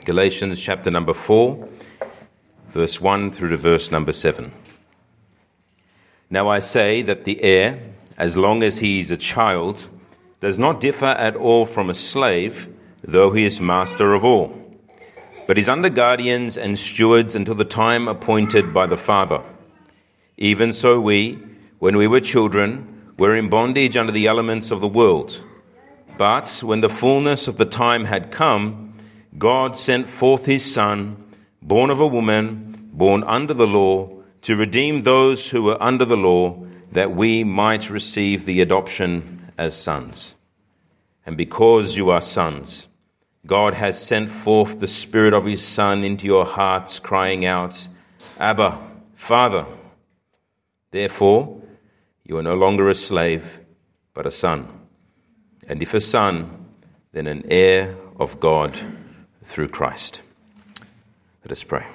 Galatians chapter number 4, verse 1 through to verse number 7. Now I say that the heir, as long as he is a child, does not differ at all from a slave, though he is master of all, but is under guardians and stewards until the time appointed by the Father. Even so we, when we were children, were in bondage under the elements of the world. But when the fullness of the time had come, God sent forth his Son, born of a woman, born under the law, to redeem those who were under the law, that we might receive the adoption as sons. And because you are sons, God has sent forth the Spirit of his Son into your hearts, crying out, Abba, Father. Therefore, you are no longer a slave, but a son. And if a son, then an heir of God through Christ. Let us pray.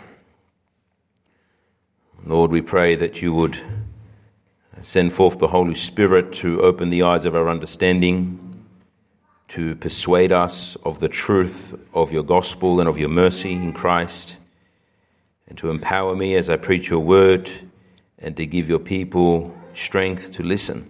Lord, we pray that you would send forth the Holy Spirit to open the eyes of our understanding, to persuade us of the truth of your gospel and of your mercy in Christ, and to empower me as I preach your word, and to give your people strength to listen,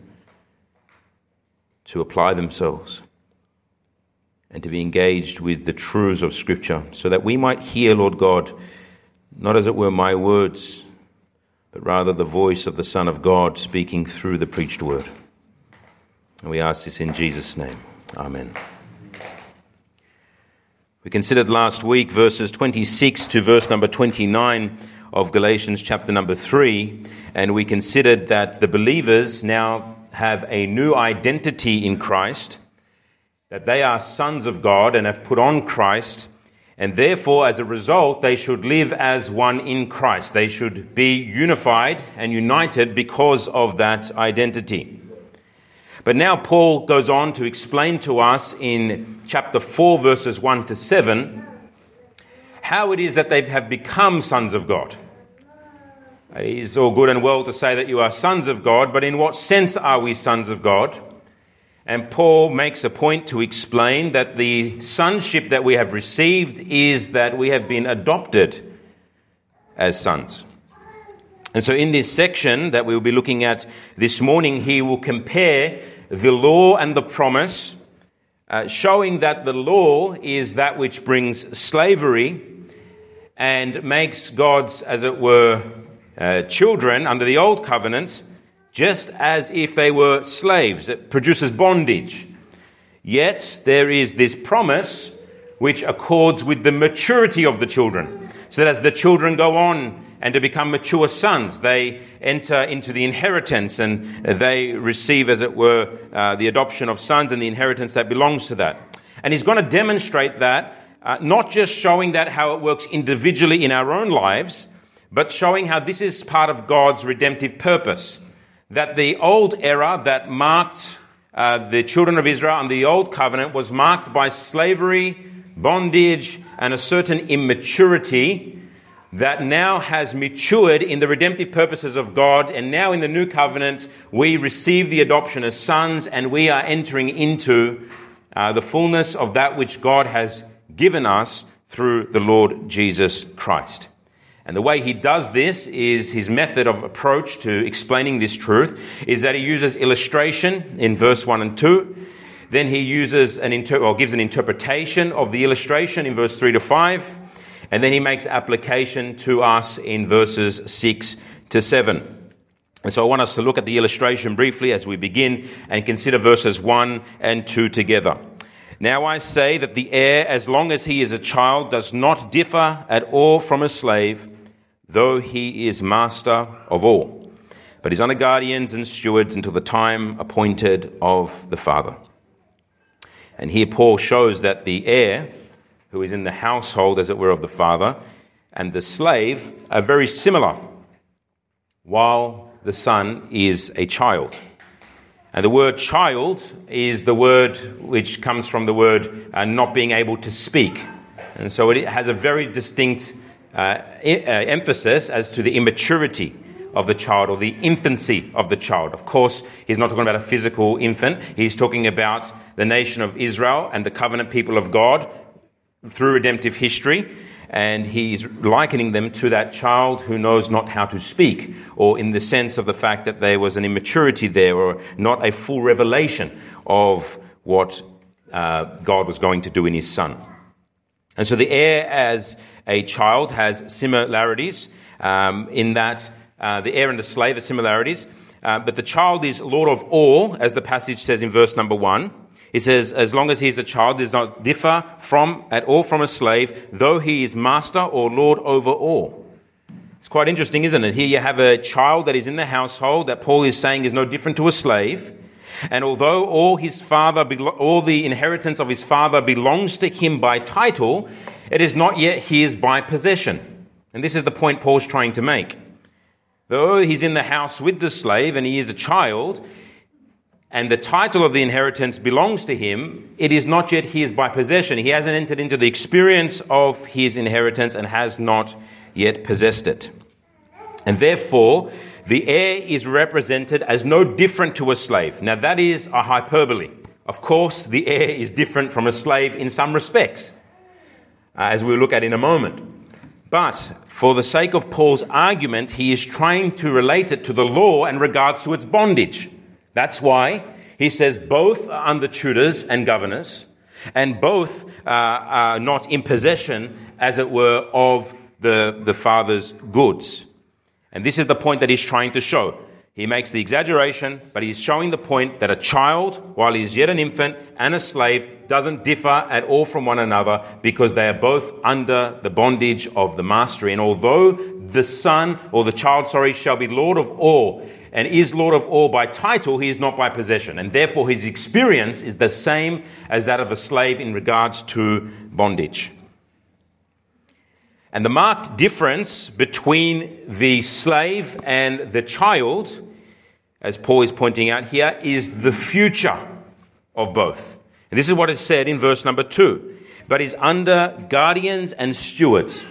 to apply themselves, and to be engaged with the truths of Scripture, so that we might hear, Lord God, not as it were my words, but rather the voice of the Son of God speaking through the preached word. And we ask this in Jesus' name. Amen. We considered last week verses 26 to verse number 29 of Galatians chapter number 3, and we considered that the believers now have a new identity in Christ, that they are sons of God and have put on Christ, and therefore, as a result, they should live as one in Christ. They should be unified and united because of that identity. But now Paul goes on to explain to us in chapter 4, verses 1 to 7, how it is that they have become sons of God. It is all good and well to say that you are sons of God, but in what sense are we sons of God? And Paul makes a point to explain that the sonship that we have received is that we have been adopted as sons. And so in this section that we will be looking at this morning, he will compare the law and the promise, showing that the law is that which brings slavery and makes God's, as it were, children under the old covenant just as if they were slaves. It produces bondage. Yet there is this promise which accords with the maturity of the children. So that as the children go on and to become mature sons, they enter into the inheritance and they receive, as it were, the adoption of sons and the inheritance that belongs to that. And he's going to demonstrate that, not just showing that how it works individually in our own lives, but showing how this is part of God's redemptive purpose. That the old era that marked the children of Israel under the old covenant was marked by slavery, bondage, and a certain immaturity that now has matured in the redemptive purposes of God. And now in the new covenant, we receive the adoption as sons, and we are entering into the fullness of that which God has given us through the Lord Jesus Christ. And the way he does this is his method of approach to explaining this truth is that he uses illustration in verse 1 and 2. Then he uses gives an interpretation of the illustration in verse 3 to 5. And then he makes application to us in verses 6 to 7. And so I want us to look at the illustration briefly as we begin and consider verses 1 and 2 together. Now I say that the heir, as long as he is a child, does not differ at all from a slave, though he is master of all, but is under guardians and stewards until the time appointed of the Father. And here Paul shows that the heir, who is in the household, as it were, of the Father, and the slave are very similar, while the son is a child. And the word child is the word which comes from the word not being able to speak. And so it has a very distinct emphasis as to the immaturity of the child or the infancy of the child. Of course, he's not talking about a physical infant. He's talking about the nation of Israel and the covenant people of God through redemptive history, and he's likening them to that child who knows not how to speak, or in the sense of the fact that there was an immaturity there, or not a full revelation of what God was going to do in his Son. And so the heir as a child has similarities in that the heir and the slave are similarities, but the child is Lord of all, as the passage says in verse number 1. It says, as long as he is a child, does not differ at all from a slave, though he is master or lord over all. It's quite interesting, isn't it? Here you have a child that is in the household that Paul is saying is no different to a slave. And although all the inheritance of his father belongs to him by title, it is not yet his by possession. And this is the point Paul's trying to make. Though he's in the house with the slave and he is a child, and the title of the inheritance belongs to him, it is not yet his by possession. He hasn't entered into the experience of his inheritance and has not yet possessed it. And therefore, the heir is represented as no different to a slave. Now, that is a hyperbole. Of course, the heir is different from a slave in some respects, as we'll look at in a moment. But for the sake of Paul's argument, he is trying to relate it to the law in regards to its bondage. That's why he says both are under tutors and governors, and both are not in possession, as it were, of the father's goods. And this is the point that he's trying to show. He makes the exaggeration, but he's showing the point that a child, while he is yet an infant, and a slave doesn't differ at all from one another, because they are both under the bondage of the mastery. And although the son, or the child, shall be Lord of all, and is Lord of all by title, he is not by possession. And therefore his experience is the same as that of a slave in regards to bondage. And the marked difference between the slave and the child, as Paul is pointing out here, is the future of both. And this is what is said in verse number 2. But is under guardians and stewards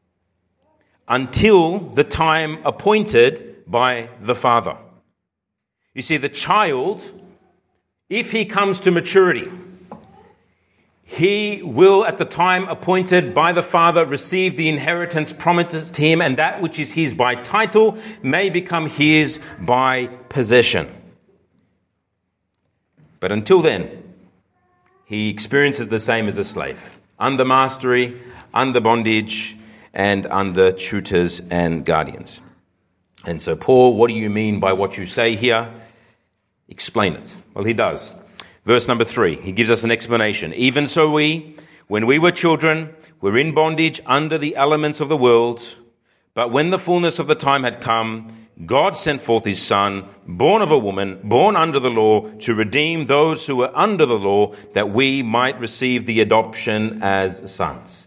until the time appointed by the father. You see, the child, if he comes to maturity, he will, at the time appointed by the father, receive the inheritance promised to him, and that which is his by title may become his by possession. But until then, he experiences the same as a slave, under mastery, under bondage, and under tutors and guardians. And so, Paul, what do you mean by what you say here? Explain it. Well, he does. Verse number 3, he gives us an explanation. Even so we, when we were children, were in bondage under the elements of the world. But when the fullness of the time had come, God sent forth his Son, born of a woman, born under the law, to redeem those who were under the law, that we might receive the adoption as sons.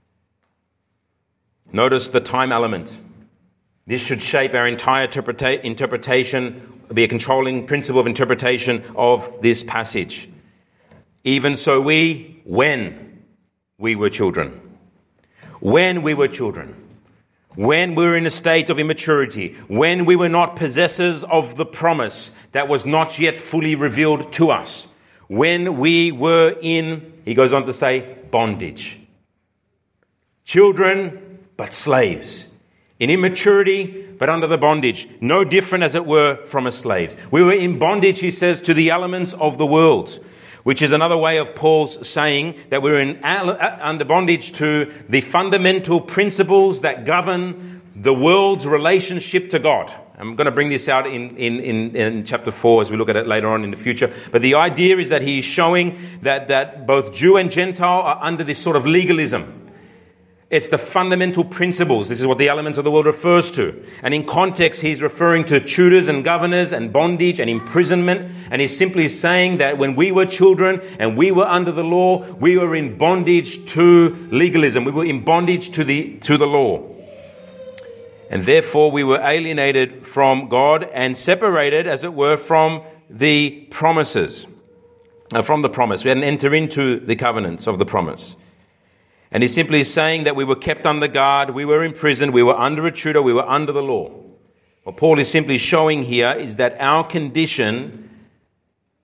Notice the time element. This should shape our entire interpretation, be a controlling principle of interpretation of this passage. Even so we, when we were children. When we were children. When we were in a state of immaturity. When we were not possessors of the promise that was not yet fully revealed to us. When we were in, he goes on to say, bondage. Children, but slaves. In immaturity, but under the bondage. No different, as it were, from a slave. We were in bondage, he says, to the elements of the world, which is another way of Paul's saying that we're under bondage to the fundamental principles that govern the world's relationship to God. I'm going to bring this out in chapter 4 as we look at it later on in the future. But the idea is that he's showing that both Jew and Gentile are under this sort of legalism. It's the fundamental principles. This is what the elements of the world refers to. And in context, he's referring to tutors and governors and bondage and imprisonment. And he's simply saying that when we were children and we were under the law, we were in bondage to legalism. We were in bondage to the law. And therefore, we were alienated from God and separated, as it were, from the promises. From the promise. We hadn't entered into the covenants of the promise. And he's simply saying that we were kept under guard, we were in prison, we were under a tutor, we were under the law. What Paul is simply showing here is that our condition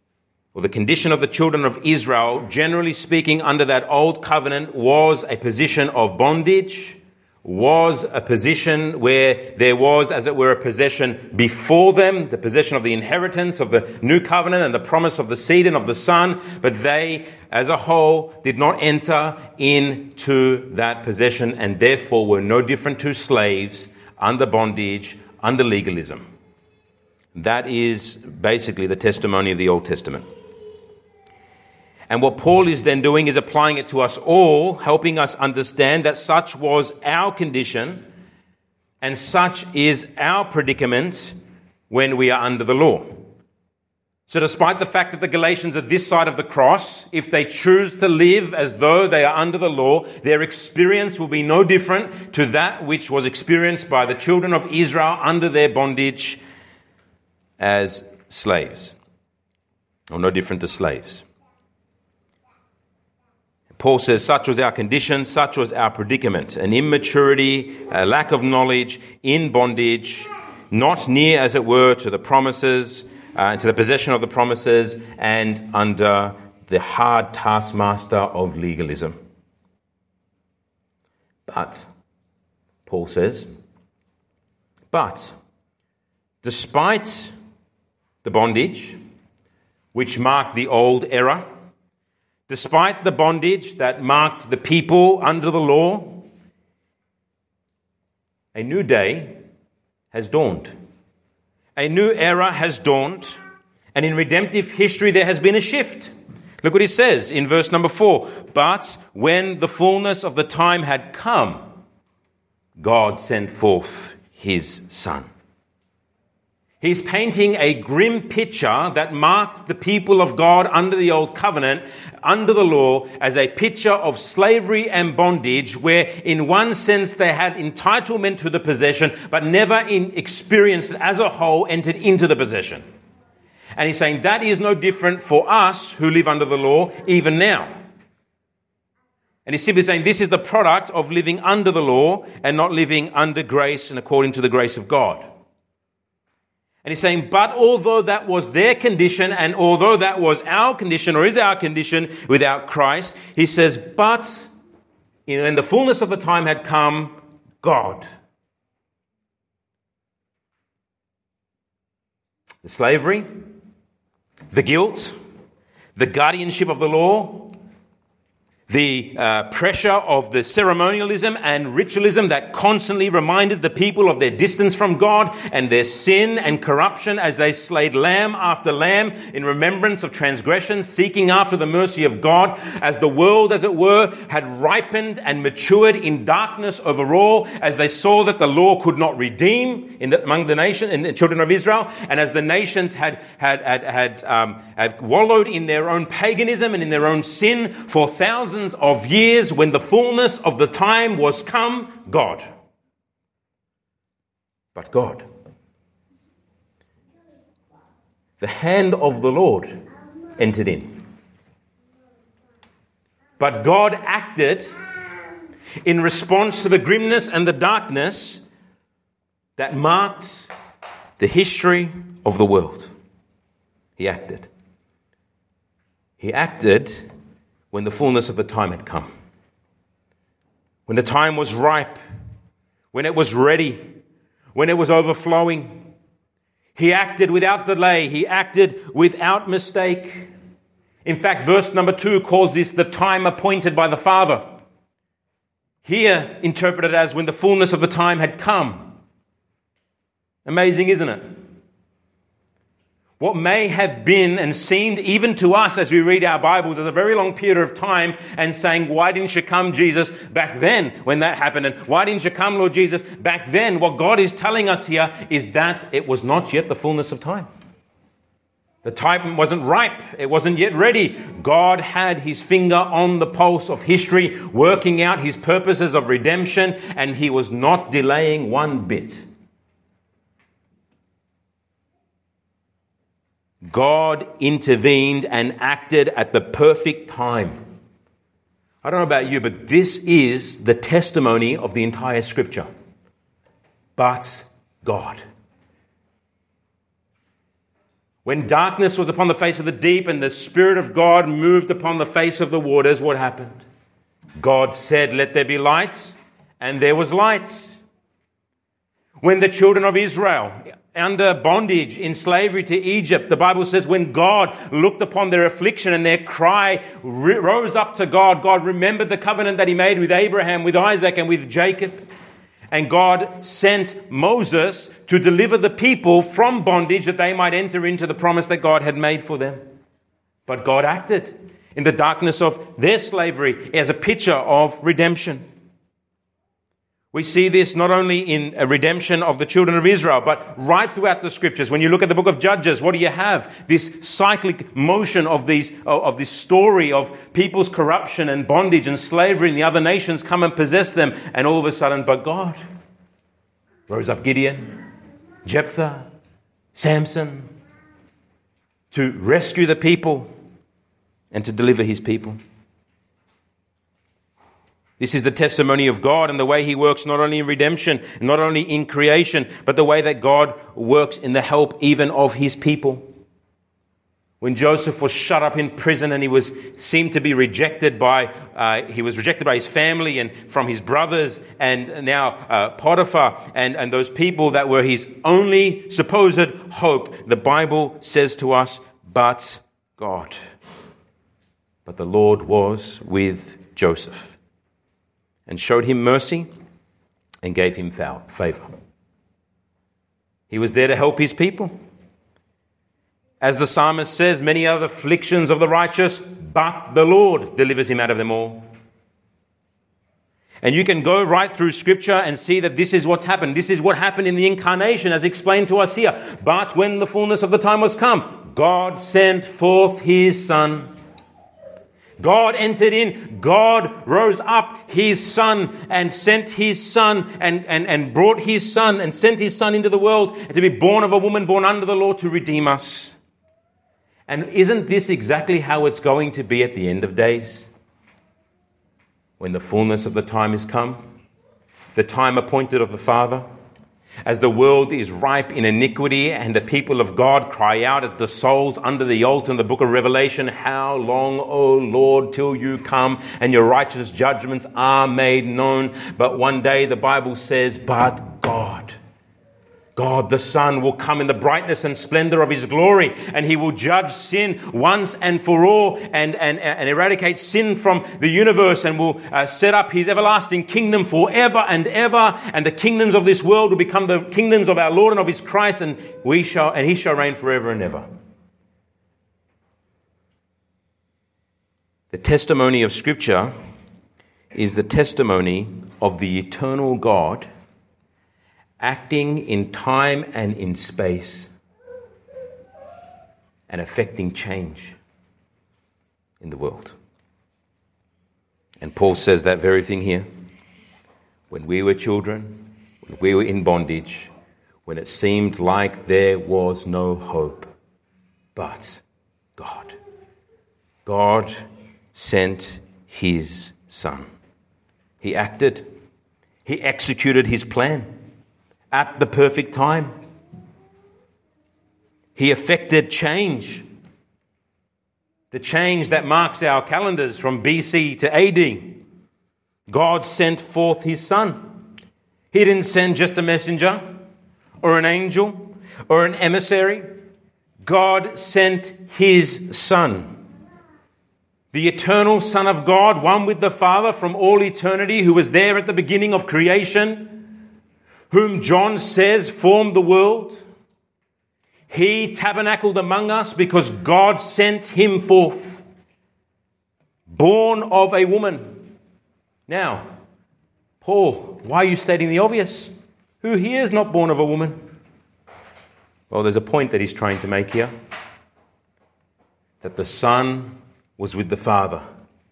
or the condition of the children of Israel, generally speaking, under that old covenant, was a position of bondage, was a position where there was, as it were, a possession before them, the possession of the inheritance of the new covenant and the promise of the seed and of the son, but they, as a whole, did not enter into that possession and therefore were no different to slaves under bondage, under legalism. That is basically the testimony of the Old Testament. And what Paul is then doing is applying it to us all, helping us understand that such was our condition and such is our predicament when we are under the law. So despite the fact that the Galatians are this side of the cross, if they choose to live as though they are under the law, their experience will be no different to that which was experienced by the children of Israel under their bondage as slaves, or no different to slaves. Paul says, such was our condition, such was our predicament, an immaturity, a lack of knowledge, in bondage, not near, as it were, to the promises, to the possession of the promises, and under the hard taskmaster of legalism. But, Paul says, despite the bondage which marked the old era, despite the bondage that marked the people under the law, a new day has dawned. A new era has dawned, and in redemptive history there has been a shift. Look what he says in verse number 4. But when the fullness of the time had come, God sent forth his Son. He's painting a grim picture that marked the people of God under the old covenant, under the law, as a picture of slavery and bondage, where in one sense they had entitlement to the possession, but never in experience as a whole entered into the possession. And he's saying that is no different for us who live under the law even now. And he's simply saying this is the product of living under the law and not living under grace and according to the grace of God. And he's saying, but although that was their condition and although that was our condition or is our condition without Christ, he says, but when the fullness of the time had come, God. The slavery, the guilt, the guardianship of the law, the pressure of the ceremonialism and ritualism that constantly reminded the people of their distance from God and their sin and corruption as they slayed lamb after lamb in remembrance of transgression, seeking after the mercy of God, as the world, as it were, had ripened and matured in darkness overall, as they saw that the law could not redeem among the nation and the children of Israel, and as the nations had wallowed in their own paganism and in their own sin for thousands of years. When the fullness of the time was come, God. But God. The hand of the Lord entered in. But God acted in response to the grimness and the darkness that marked the history of the world. He acted. He acted when the fullness of the time had come. When the time was ripe, when it was ready, when it was overflowing. He acted without delay. He acted without mistake. In fact, verse number 2 calls this the time appointed by the Father. Here interpreted as when the fullness of the time had come. Amazing, isn't it? What may have been and seemed even to us as we read our Bibles as a very long period of time and saying, why didn't you come, Jesus, back then when that happened? And why didn't you come, Lord Jesus, back then? What God is telling us here is that it was not yet the fullness of time. The time wasn't ripe. It wasn't yet ready. God had his finger on the pulse of history, working out his purposes of redemption, and he was not delaying one bit. God intervened and acted at the perfect time. I don't know about you, but this is the testimony of the entire Scripture. But God. When darkness was upon the face of the deep and the Spirit of God moved upon the face of the waters, what happened? God said, "Let there be light," and there was light. When the children of Israel, under bondage in slavery to Egypt, the Bible says when God looked upon their affliction and their cry rose up to God, God remembered the covenant that he made with Abraham, with Isaac, and with Jacob. And God sent Moses to deliver the people from bondage that they might enter into the promise that God had made for them. But God acted in the darkness of their slavery as a picture of redemption. We see this not only in a redemption of the children of Israel, but right throughout the scriptures. When you look at the book of Judges, what do you have? This cyclic motion of this story of people's corruption and bondage and slavery, and the other nations come and possess them. And all of a sudden, but God rose up Gideon, Jephthah, Samson to rescue the people and to deliver his people. This is the testimony of God and the way he works not only in redemption, not only in creation, but the way that God works in the help even of his people. When Joseph was shut up in prison and he seemed to be rejected by his family and from his brothers, and now Potiphar and those people that were his only supposed hope, the Bible says to us, but God. But the Lord was with Joseph and showed him mercy and gave him favor. He was there to help his people. As the psalmist says, many are the afflictions of the righteous, but the Lord delivers him out of them all. And you can go right through Scripture and see that this is what's happened. This is what happened in the incarnation as explained to us here. But when the fullness of the time was come, God sent forth his Son. God entered in. God rose up his Son and sent his Son and brought his Son and sent his Son into the world to be born of a woman born under the law to redeem us. And isn't this exactly how it's going to be at the end of days? When the fullness of the time is come, the time appointed of the Father, as the world is ripe in iniquity and the people of God cry out at the souls under the altar in the book of Revelation, how long, O Lord, till you come and your righteous judgments are made known? But one day the Bible says, but God the Son will come in the brightness and splendor of his glory, and he will judge sin once and for all and eradicate sin from the universe, and will set up his everlasting kingdom forever and ever, and the kingdoms of this world will become the kingdoms of our Lord and of his Christ, and he shall reign forever and ever. The testimony of Scripture is the testimony of the eternal God acting in time and in space and affecting change in the world. And Paul says that very thing here. When we were children, when we were in bondage, when it seemed like there was no hope, but God sent his Son. He acted. He executed his plan at the perfect time. He effected change. The change that marks our calendars from BC to AD. God sent forth his Son. He didn't send just a messenger or an angel or an emissary. God sent his Son. The eternal Son of God, one with the Father from all eternity, who was there at the beginning of creation, whom John says formed the world. He tabernacled among us because God sent him forth, born of a woman. Now, Paul, why are you stating the obvious? Who here is not born of a woman? Well, there's a point that he's trying to make here. That the Son was with the Father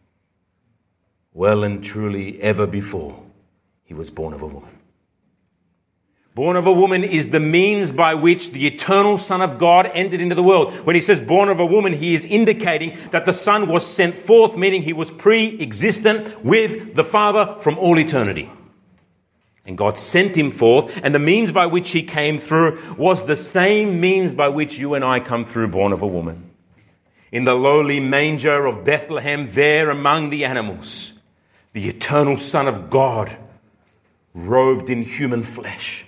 well and truly ever before he was born of a woman. Born of a woman is the means by which the eternal Son of God entered into the world. When he says born of a woman, he is indicating that the Son was sent forth, meaning he was pre-existent with the Father from all eternity. And God sent him forth, and the means by which he came through was the same means by which you and I come through, born of a woman. In the lowly manger of Bethlehem, there among the animals, the eternal Son of God, robed in human flesh,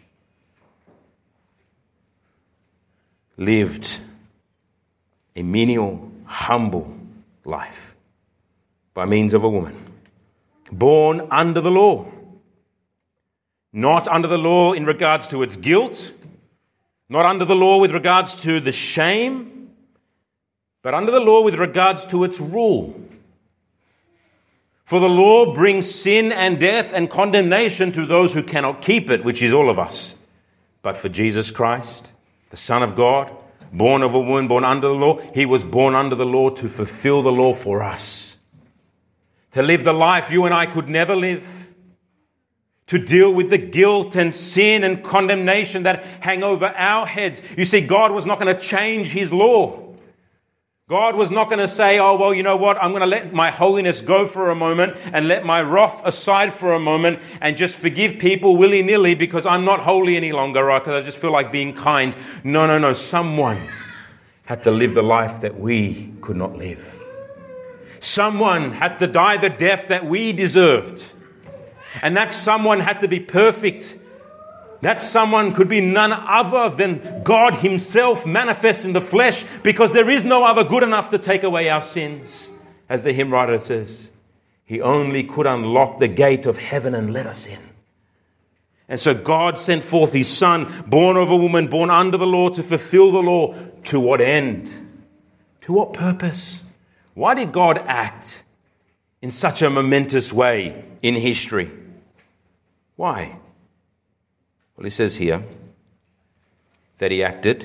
lived a menial, humble life by means of a woman, born under the law. Not under the law in regards to its guilt, not under the law with regards to the shame, but under the law with regards to its rule. For the law brings sin and death and condemnation to those who cannot keep it, which is all of us. But for Jesus Christ, the Son of God, born of a woman, born under the law, he was born under the law to fulfill the law for us. To live the life you and I could never live. To deal with the guilt and sin and condemnation that hang over our heads. You see, God was not going to change his law. God was not going to say, oh, well, you know what? I'm going to let my holiness go for a moment and let my wrath aside for a moment and just forgive people willy-nilly because I'm not holy any longer, right? Because I just feel like being kind. No. Someone had to live the life that we could not live. Someone had to die the death that we deserved. And that someone had to be perfect. That someone could be none other than God himself manifest in the flesh, because there is no other good enough to take away our sins. As the hymn writer says, he only could unlock the gate of heaven and let us in. And so God sent forth his Son, born of a woman, born under the law, to fulfill the law. To what end? To what purpose? Why did God act in such a momentous way in history? Why? Well, he says here that he acted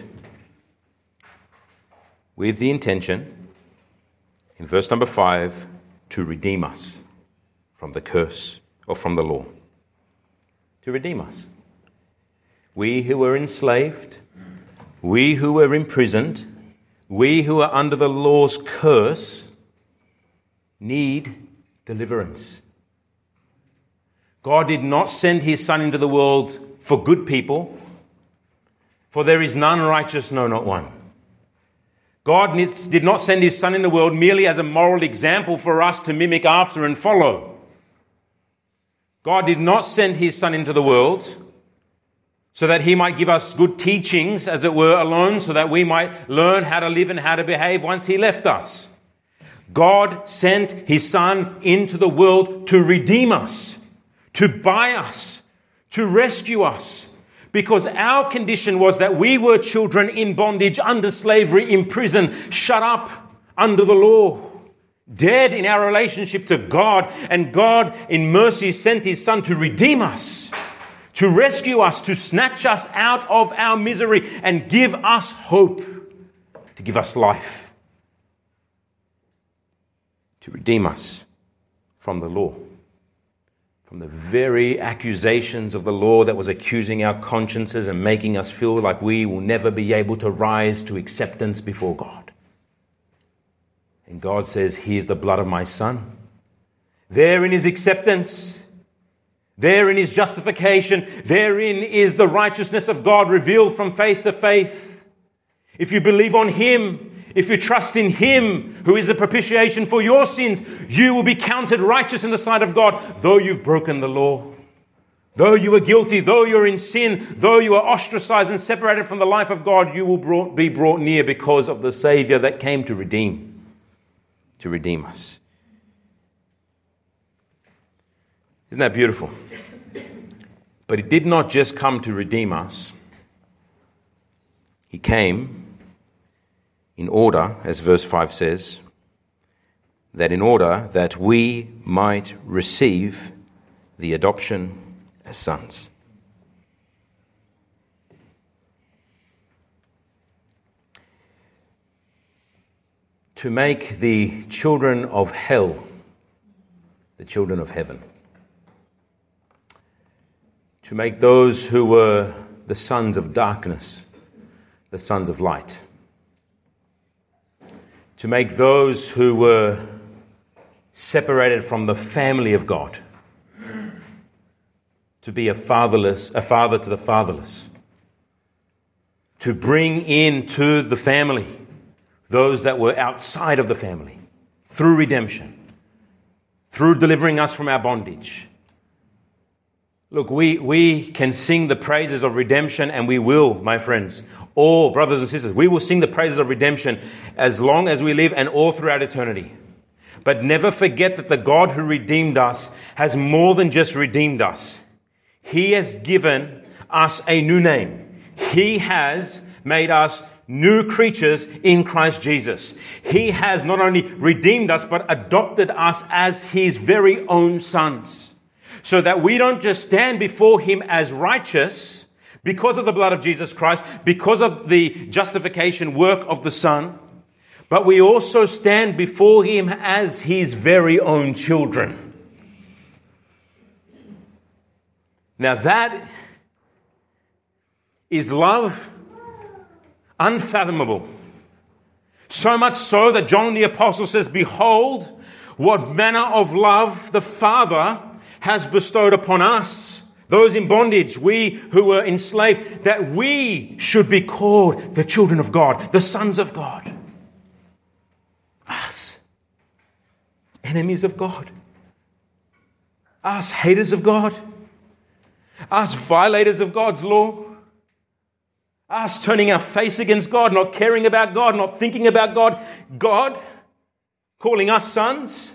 with the intention, in verse number 5, to redeem us from the curse or from the law. To redeem us. We who were enslaved, we who were imprisoned, we who are under the law's curse need deliverance. God did not send his Son into the world for good people, for there is none righteous, no, not one. God did not send his Son in the world merely as a moral example for us to mimic after and follow. God did not send his Son into the world so that he might give us good teachings, as it were, alone, so that we might learn how to live and how to behave once he left us. God sent his Son into the world to redeem us, to buy us, to rescue us, because our condition was that we were children in bondage, under slavery, in prison, shut up under the law, dead in our relationship to God, and God in mercy sent his Son to redeem us, to rescue us, to snatch us out of our misery and give us hope, to give us life, to redeem us from the law. From the very accusations of the law that was accusing our consciences and making us feel like we will never be able to rise to acceptance before God. And God says, here's the blood of my Son. Therein is acceptance. Therein is justification. Therein is the righteousness of God revealed from faith to faith. If you believe on him, if you trust in him, who is the propitiation for your sins, you will be counted righteous in the sight of God, though you've broken the law. Though you are guilty, though you're in sin, though you are ostracized and separated from the life of God, you will be brought near because of the Savior that came to redeem us. Isn't that beautiful? But he did not just come to redeem us. He came in order, as verse 5 says, that in order that we might receive the adoption as sons. To make the children of hell the children of heaven. To make those who were the sons of darkness the sons of light. To make those who were separated from the family of God to be a father to the fatherless, to bring into the family those that were outside of the family through redemption, through delivering us from our bondage. Look, we can sing the praises of redemption, and we will, my friends, all brothers and sisters, we will sing the praises of redemption as long as we live and all throughout eternity. But never forget that the God who redeemed us has more than just redeemed us. He has given us a new name. He has made us new creatures in Christ Jesus. He has not only redeemed us, but adopted us as His very own sons. So that we don't just stand before Him as righteous because of the blood of Jesus Christ, because of the justification work of the Son, but we also stand before Him as His very own children. Now that is love unfathomable. So much so that John the Apostle says, "Behold, what manner of love the Father has bestowed upon us, those in bondage, we who were enslaved, that we should be called the children of God, the sons of God." Us, enemies of God. Us, haters of God. Us, violators of God's law. Us, turning our face against God, not caring about God, not thinking about God. God calling us sons.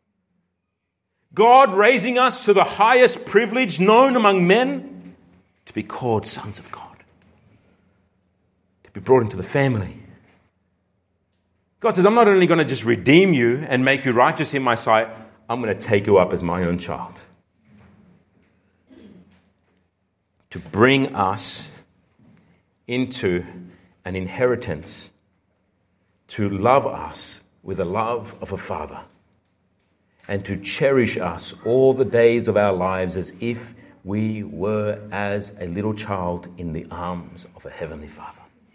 God raising us to the highest privilege known among men, to be called sons of God, to be brought into the family. God says, I'm not only going to just redeem you and make you righteous in my sight, I'm going to take you up as my own child. To bring us into an inheritance, to love us with the love of a father, and to cherish us all the days of our lives as if we were as a little child in the arms of a heavenly Father.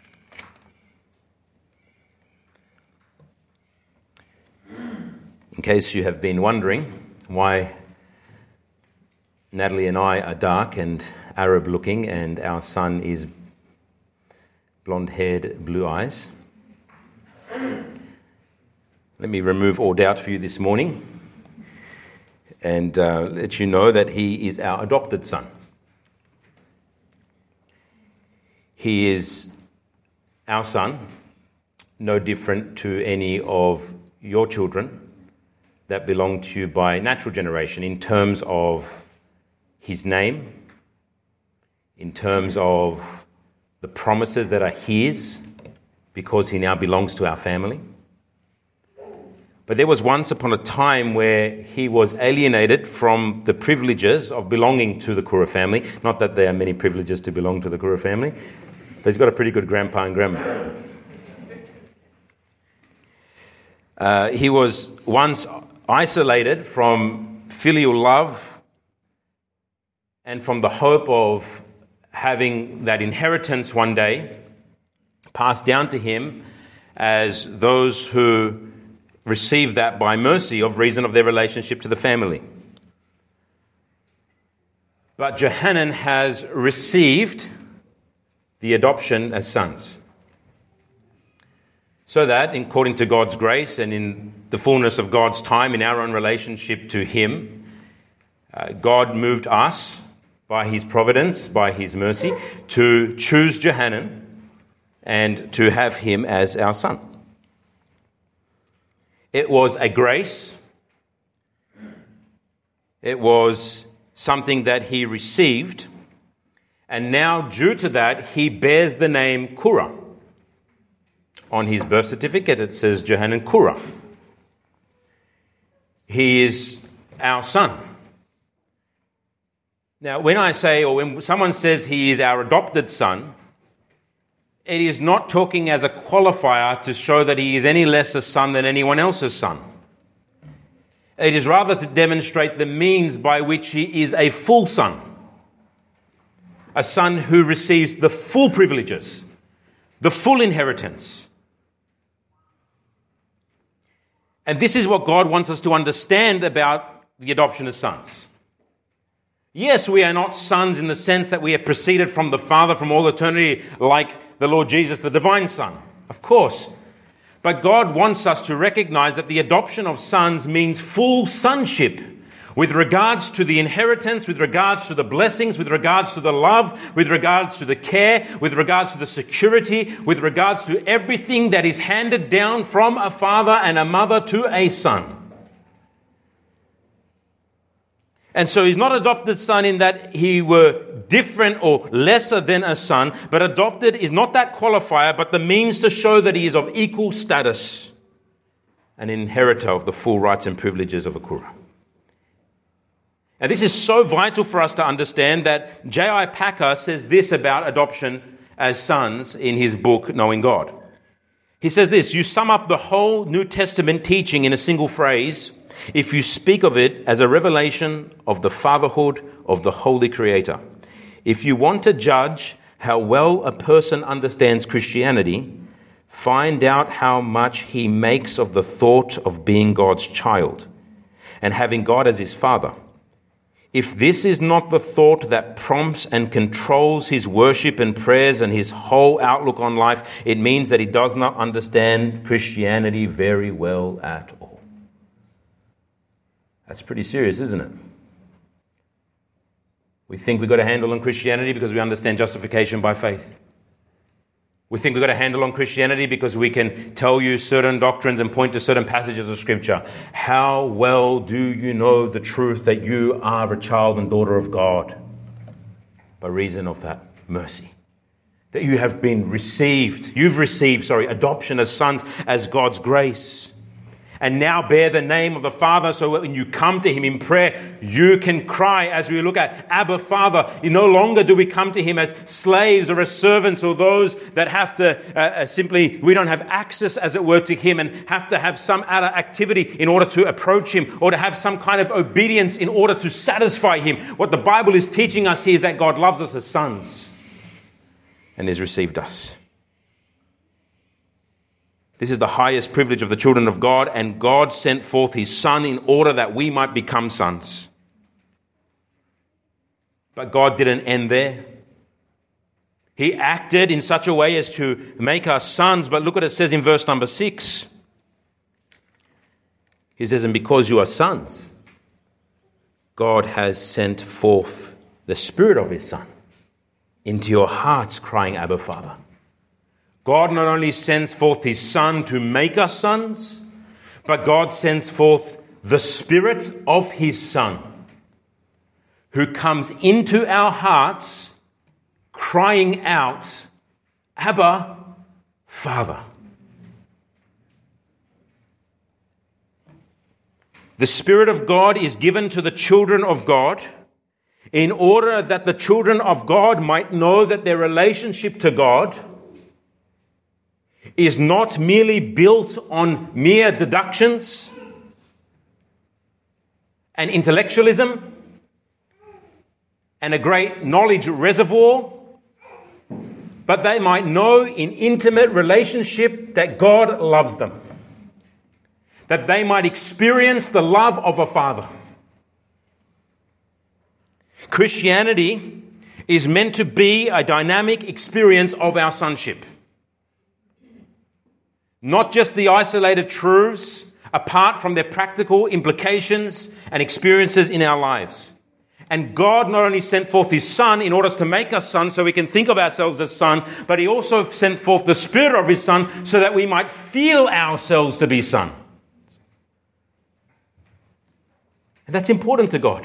In case you have been wondering why Natalie and I are dark and Arab looking and our son is blonde-haired, blue eyes, let me remove all doubt for you this morning and let you know that he is our adopted son. He is our son, no different to any of your children that belong to you by natural generation, in terms of his name, in terms of the promises that are his, because he now belongs to our family. But there was once upon a time where he was alienated from the privileges of belonging to the Kura family. Not that there are many privileges to belong to the Kura family, but he's got a pretty good grandpa and grandma. He was once isolated from filial love and from the hope of having that inheritance one day passed down to him as those who receive that by mercy of reason of their relationship to the family. But Johanan has received the adoption as sons. So that, according to God's grace and in the fullness of God's time in our own relationship to him, God moved us by his providence, by his mercy, to choose Johanan and to have him as our son. It was a grace. It was something that he received. And now, due to that, he bears the name Kura. On his birth certificate, it says Johanan Kura. He is our son. Now, when I say, or when someone says he is our adopted son, it is not talking as a qualifier to show that he is any less a son than anyone else's son. It is rather to demonstrate the means by which he is a full son. A son who receives the full privileges, the full inheritance. And this is what God wants us to understand about the adoption of sons. Yes, we are not sons in the sense that we have proceeded from the Father from all eternity like the Lord Jesus, the divine Son. Of course. But God wants us to recognize that the adoption of sons means full sonship with regards to the inheritance, with regards to the blessings, with regards to the love, with regards to the care, with regards to the security, with regards to everything that is handed down from a father and a mother to a son. And so he's not adopted son in that he were different or lesser than a son, but adopted is not that qualifier, but the means to show that he is of equal status, an inheritor of the full rights and privileges of Akura. And this is so vital for us to understand that J.I. Packer says this about adoption as sons in his book, Knowing God. He says this: you sum up the whole New Testament teaching in a single phrase if you speak of it as a revelation of the fatherhood of the Holy Creator. If you want to judge how well a person understands Christianity, find out how much he makes of the thought of being God's child and having God as his father. If this is not the thought that prompts and controls his worship and prayers and his whole outlook on life, it means that he does not understand Christianity very well at all. That's pretty serious, isn't it? We think we've got a handle on Christianity because we understand justification by faith. We think we've got a handle on Christianity because we can tell you certain doctrines and point to certain passages of Scripture. How well do you know the truth that you are a child and daughter of God? By reason of that mercy. That you have been received. You've received, adoption as sons, as God's grace. And now bear the name of the Father, so when you come to him in prayer, you can cry, as we look at Abba, Father. No longer do we come to him as slaves or as servants or those that have to we don't have access, as it were, to him and have to have some other activity in order to approach him or to have some kind of obedience in order to satisfy him. What the Bible is teaching us here is that God loves us as sons and has received us. This is the highest privilege of the children of God, and God sent forth his Son in order that we might become sons. But God didn't end there. He acted in such a way as to make us sons, but look what it says in verse number 6. He says, and because you are sons, God has sent forth the Spirit of his Son into your hearts, crying, Abba, Father. God not only sends forth his Son to make us sons, but God sends forth the Spirit of his Son, who comes into our hearts crying out, Abba, Father. The Spirit of God is given to the children of God in order that the children of God might know that their relationship to God is not merely built on mere deductions and intellectualism and a great knowledge reservoir, but they might know in intimate relationship that God loves them, that they might experience the love of a father. Christianity is meant to be a dynamic experience of our sonship. Not just the isolated truths apart from their practical implications and experiences in our lives. And God not only sent forth his Son in order to make us sons so we can think of ourselves as sons, but he also sent forth the Spirit of his Son so that we might feel ourselves to be sons. And that's important to God.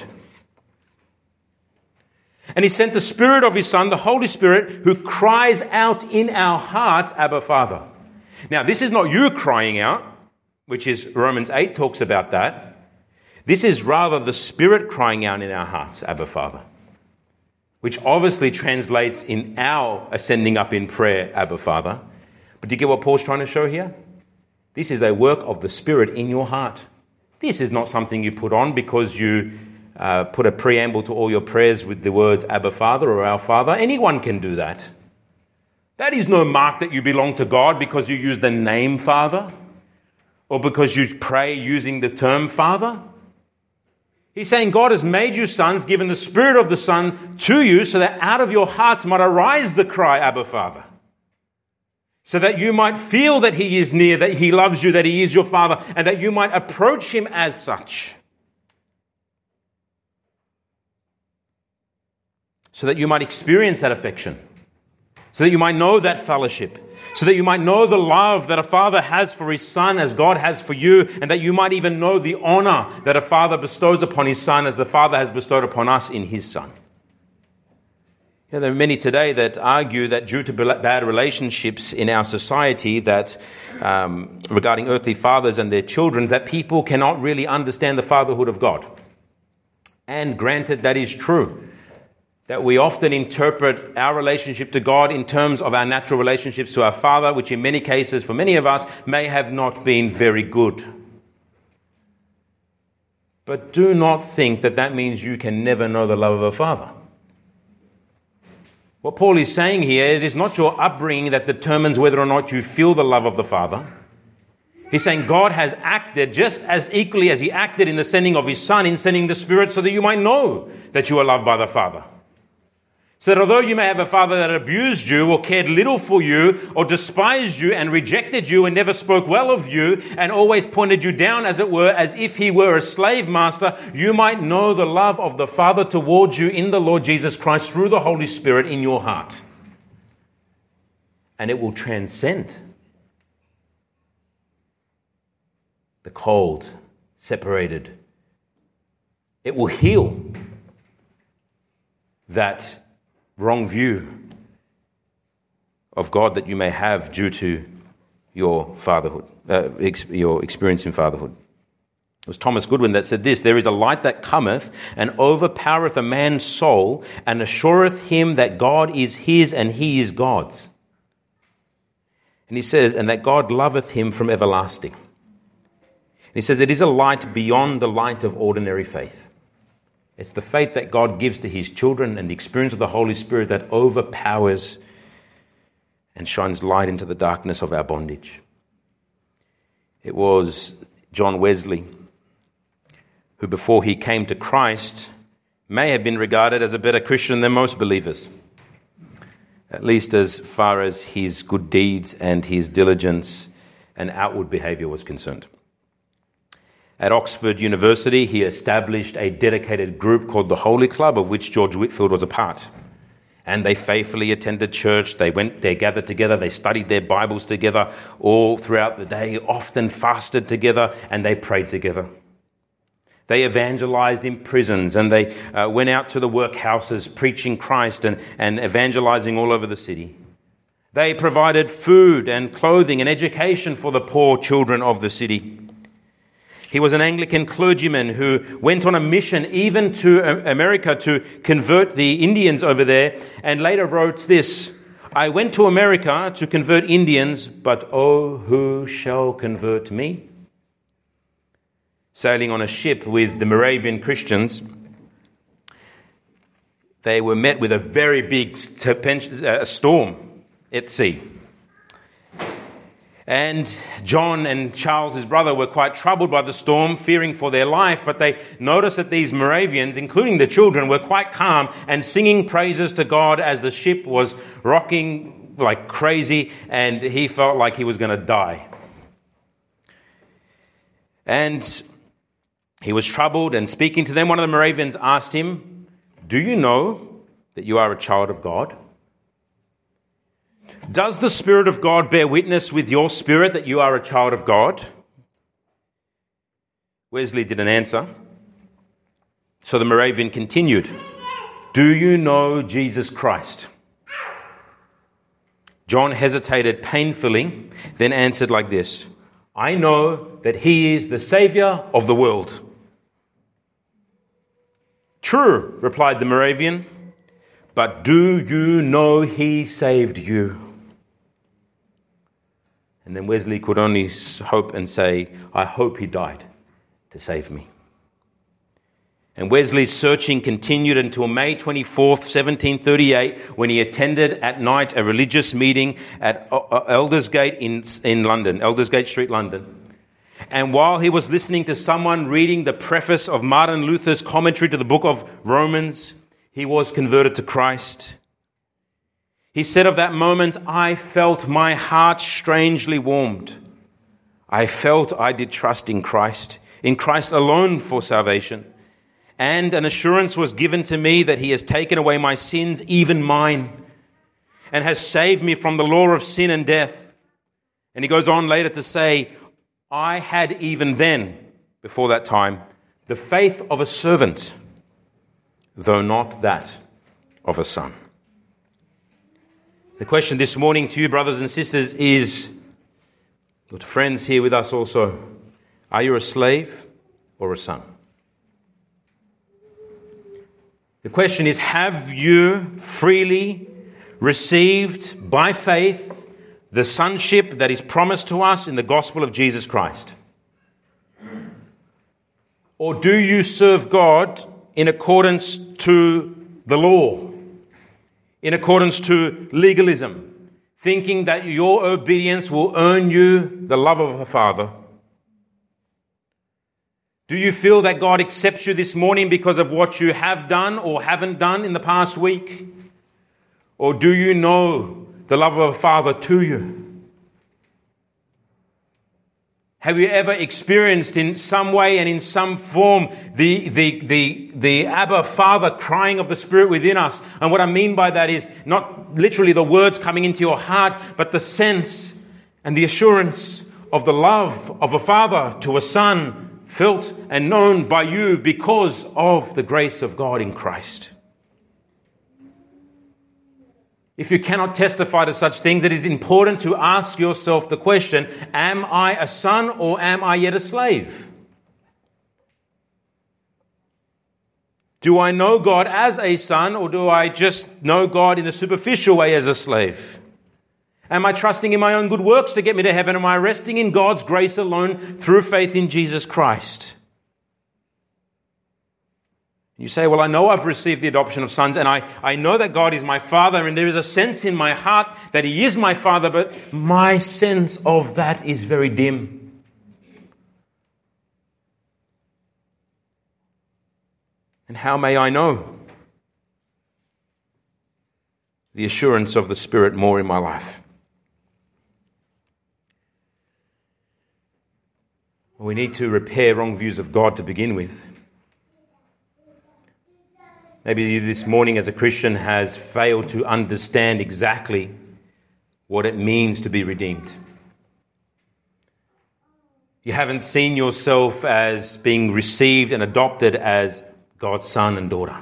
And he sent the Spirit of his Son, the Holy Spirit, who cries out in our hearts, Abba, Father. Now, this is not you crying out, which is Romans 8 talks about that. This is rather the Spirit crying out in our hearts, Abba, Father, which obviously translates in our ascending up in prayer, Abba, Father. But do you get what Paul's trying to show here? This is a work of the Spirit in your heart. This is not something you put on because you put a preamble to all your prayers with the words Abba, Father, or Our Father. Anyone can do that. That is no mark that you belong to God because you use the name Father or because you pray using the term Father. He's saying God has made you sons, given the Spirit of the Son to you, so that out of your hearts might arise the cry, Abba, Father. So that you might feel that He is near, that He loves you, that He is your Father, and that you might approach Him as such. So that you might experience that affection. So that you might know that fellowship. So that you might know the love that a father has for his son as God has for you, and that you might even know the honor that a father bestows upon his son as the Father has bestowed upon us in His Son. There are many today that argue that due to bad relationships in our society, that regarding earthly fathers and their children, that people cannot really understand the fatherhood of God. And granted, that is true. That we often interpret our relationship to God in terms of our natural relationships to our Father, which in many cases, for many of us, may have not been very good. But do not think that that means you can never know the love of a father. What Paul is saying here, it is not your upbringing that determines whether or not you feel the love of the Father. He's saying God has acted just as equally as He acted in the sending of His Son, in sending the Spirit, so that you might know that you are loved by the Father. So that although you may have a father that abused you or cared little for you or despised you and rejected you and never spoke well of you and always pointed you down, as it were, as if he were a slave master, you might know the love of the Father towards you in the Lord Jesus Christ through the Holy Spirit in your heart. And it will transcend the cold, separated. It will heal that wrong view of God that you may have due to your fatherhood, your experience in fatherhood. It was Thomas Goodwin that said this: "There is a light that cometh and overpowereth a man's soul, and assureth him that God is his and he is God's." And he says, "And that God loveth him from everlasting." And he says, it is a light beyond the light of ordinary faith. It's the faith that God gives to His children and the experience of the Holy Spirit that overpowers and shines light into the darkness of our bondage. It was John Wesley who, before he came to Christ, may have been regarded as a better Christian than most believers, at least as far as his good deeds and his diligence and outward behavior was concerned. At Oxford University, he established a dedicated group called the Holy Club, of which George Whitefield was a part. And they faithfully attended church. They gathered together. They studied their Bibles together all throughout the day, often fasted together, and they prayed together. They evangelized in prisons, and they went out to the workhouses preaching Christ and evangelizing all over the city. They provided food and clothing and education for the poor children of the city. He was an Anglican clergyman who went on a mission even to America to convert the Indians over there, and later wrote this: "I went to America to convert Indians, but oh, who shall convert me?" Sailing on a ship with the Moravian Christians, they were met with a very big storm at sea. And John and Charles, his brother, were quite troubled by the storm, fearing for their life, but they noticed that these Moravians, including the children, were quite calm and singing praises to God as the ship was rocking like crazy, and he felt like he was going to die. And he was troubled, and speaking to them, one of the Moravians asked him, "Do you know that you are a child of God? Does the Spirit of God bear witness with your spirit that you are a child of God?" Wesley didn't answer. So the Moravian continued, "Do you know Jesus Christ?" John hesitated painfully, then answered like this: "I know that He is the Savior of the world." "True," replied the Moravian, "but do you know He saved you?" And then Wesley could only hope and say, "I hope He died to save me." And Wesley's searching continued until May 24th, 1738, when he attended at night a religious meeting at Aldersgate in London, Aldersgate Street, London. And while he was listening to someone reading the preface of Martin Luther's commentary to the book of Romans, he was converted to Christ. He said of that moment, "I felt my heart strangely warmed. I felt I did trust in Christ alone for salvation. And an assurance was given to me that he has taken away my sins, even mine, and has saved me from the law of sin and death." And he goes on later to say, "I had even then, before that time, the faith of a servant, though not that of a son." The question this morning to you, brothers and sisters, is, or to friends here with us also, are you a slave or a son? The question is, have you freely received by faith the sonship that is promised to us in the gospel of Jesus Christ? Or do you serve God in accordance to the law, in accordance to legalism, thinking that your obedience will earn you the love of a father? Do you feel that God accepts you this morning because of what you have done or haven't done in the past week? Or do you know the love of a father to you? Have you ever experienced in some way and in some form the Abba Father crying of the Spirit within us? And what I mean by that is not literally the words coming into your heart, but the sense and the assurance of the love of a father to a son, felt and known by you because of the grace of God in Christ. If you cannot testify to such things, it is important to ask yourself the question, am I a son or am I yet a slave? Do I know God as a son, or do I just know God in a superficial way as a slave? Am I trusting in my own good works to get me to heaven? Am I resting in God's grace alone through faith in Jesus Christ? You say, well, I know I've received the adoption of sons, and I know that God is my father, and there is a sense in my heart that he is my father, but my sense of that is very dim. And how may I know the assurance of the Spirit more in my life? We need to repair wrong views of God to begin with. Maybe you this morning as a Christian has failed to understand exactly what it means to be redeemed. You haven't seen yourself as being received and adopted as God's son and daughter.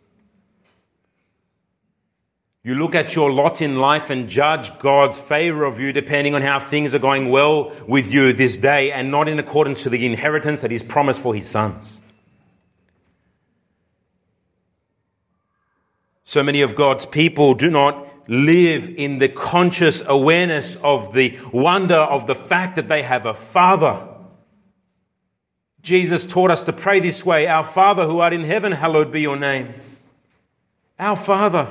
You look at your lot in life and judge God's favor of you depending on how things are going well with you this day, and not in accordance to the inheritance that He's promised for His sons. So many of God's people do not live in the conscious awareness of the wonder of the fact that they have a Father. Jesus taught us to pray this way: Our Father who art in heaven, hallowed be your name. Our Father.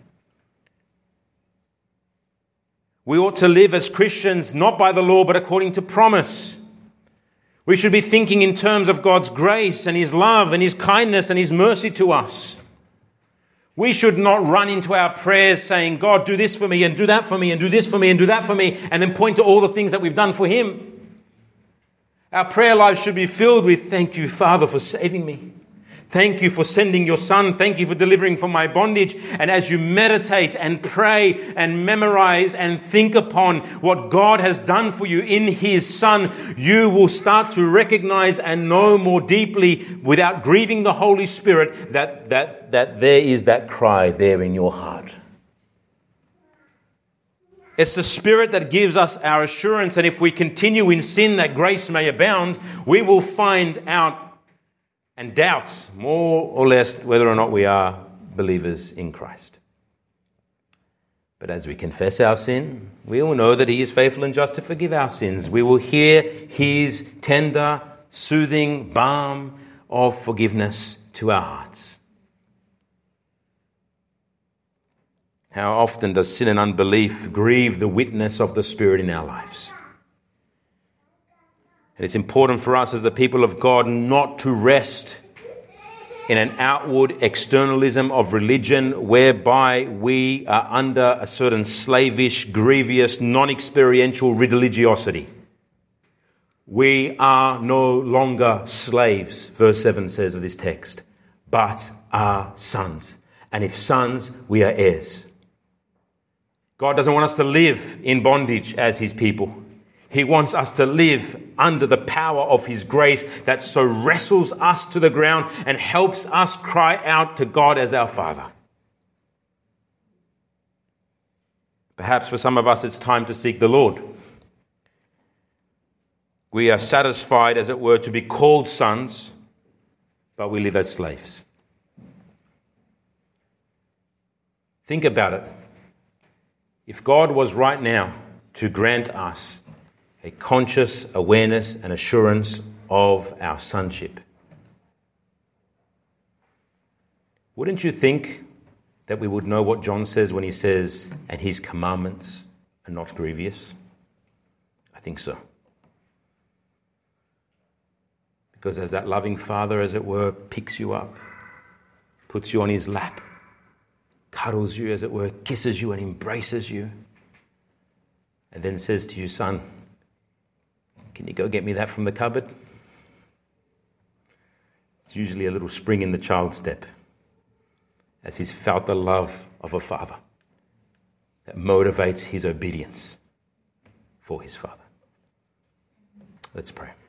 We ought to live as Christians not by the law but according to promise. We should be thinking in terms of God's grace and His love and His kindness and His mercy to us. We should not run into our prayers saying, God, do this for me and do that for me and do this for me and do that for me, and then point to all the things that we've done for Him. Our prayer lives should be filled with, thank you, Father, for saving me. Thank you for sending your Son. Thank you for delivering from my bondage. And as you meditate and pray and memorize and think upon what God has done for you in His Son, you will start to recognize and know more deeply, without grieving the Holy Spirit, that there is that cry there in your heart. It's the Spirit that gives us our assurance, and if we continue in sin that grace may abound, we will find out and doubt more or less whether or not we are believers in Christ. But as we confess our sin, we will know that He is faithful and just to forgive our sins. We will hear His tender, soothing balm of forgiveness to our hearts. How often does sin and unbelief grieve the witness of the Spirit in our lives? And it's important for us as the people of God not to rest in an outward externalism of religion whereby we are under a certain slavish, grievous, non-experiential religiosity. We are no longer slaves, verse 7 says of this text, but are sons. And if sons, we are heirs. God doesn't want us to live in bondage as his people. He wants us to live under the power of his grace that so wrestles us to the ground and helps us cry out to God as our Father. Perhaps for some of us it's time to seek the Lord. We are satisfied, as it were, to be called sons, but we live as slaves. Think about it. If God was right now to grant us a conscious awareness and assurance of our sonship, wouldn't you think that we would know what John says when he says, and his commandments are not grievous? I think so. Because as that loving Father, as it were, picks you up, puts you on his lap, cuddles you, as it were, kisses you and embraces you, and then says to you, son, can you go get me that from the cupboard? It's usually a little spring in the child's step as he's felt the love of a father that motivates his obedience for his Father. Let's pray.